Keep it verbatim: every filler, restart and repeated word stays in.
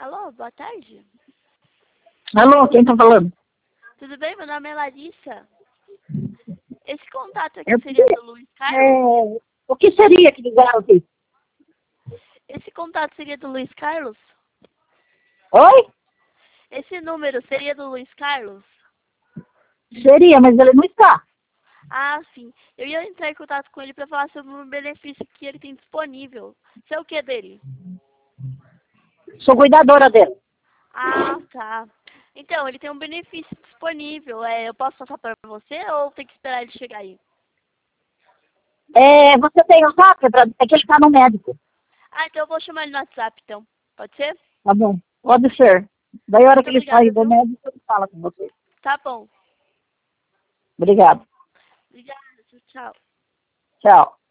Alô, boa tarde. Alô, quem tá falando? Tudo bem? Meu nome é Larissa. Esse contato aqui Eu seria do Luiz Carlos? É, o que seria que ligaram aqui? Esse contato seria do Luiz Carlos? Oi? Esse número seria do Luiz Carlos? Seria, mas ele não está. Ah, sim. Eu ia entrar em contato com ele para falar sobre um benefício que ele tem disponível. Você é o que dele? Sou cuidadora dele. Ah, tá. Então, ele tem um benefício disponível. É, eu posso passar para você ou tem que esperar ele chegar aí? É, você tem o zap? Pra- É que ele tá no médico. Ah, então eu vou chamar ele no WhatsApp, então. Pode ser? Tá bom. Pode ser. Daí a hora Muito que ele sair obrigada, do viu? médico, ele fala com você. Tá bom. Obrigado. Obrigada. Tchau. Tchau.